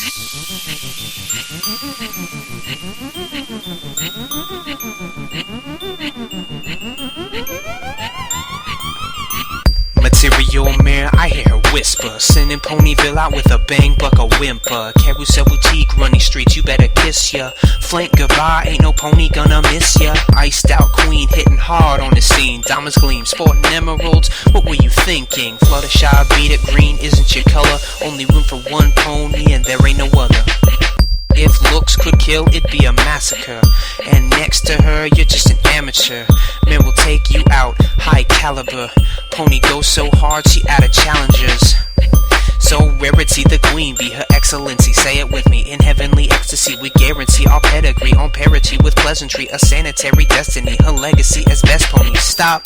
Material mirror, I hear her whisper. Sending Ponyville out with a bang, buck a whimper. Carousel boutique, running streets, you better kiss ya. Flank goodbye, ain't no pony gonna miss ya. Iced out queen, hitting hard on the scene. Diamonds gleam, sporting emeralds, what were you thinking? Fluttershy, beat it green, isn't your color? Only room for one pony and there ain't no other. If looks could kill, it'd be a massacre. And next to her, you're just an amateur. Man will take you out, high caliber. Pony goes so hard, she out of challengers. So Rarity the queen, be her excellency. Say it with me, in heavenly ecstasy we guarantee our pedigree on parity with pleasantry. A sanitary destiny, her legacy as best pony. Stop.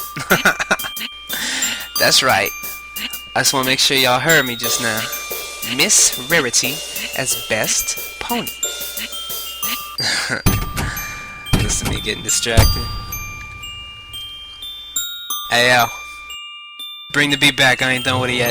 That's right. I just wanna make sure y'all heard me just now. Miss Rarity as best pony. Listen to me getting distracted. Hey yo, bring the beat back, I ain't done with it yet.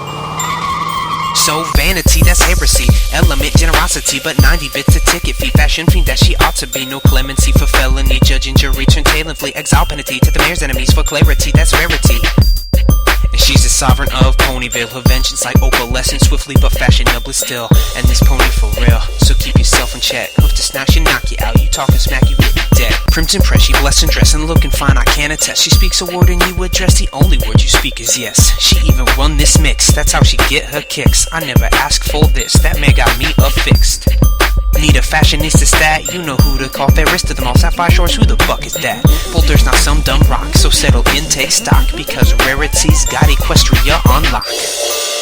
So vanity, that's heresy. Element, generosity, but 90 bits a ticket fee. Fashion fiend that she ought to be. No clemency for felony. Judge and jury turn tail and flee. Exile penalty to the mayor's enemies for clarity, that's rarity. And she's the sovereign of Ponyville. Her vengeance like opalescent, swiftly but fashionably still. And this pony for real, so keep yourself in check. Hoof to snatch, she knock you out. You talking smack, you getting dead. Crimson press, she blessed and dressed and looking fine, I can attest. She speaks a word and you address. The only word you speak is yes. She even run this mix, that's how she get her kicks. I never asked for this, that man got me affixed. Need a fashionista stat, you know who to call. Fairest of them all, sapphire shorts, who the fuck is that? Boulder's not some dumb rock, so settle in, take stock, because Rarity's got Equestria on lock.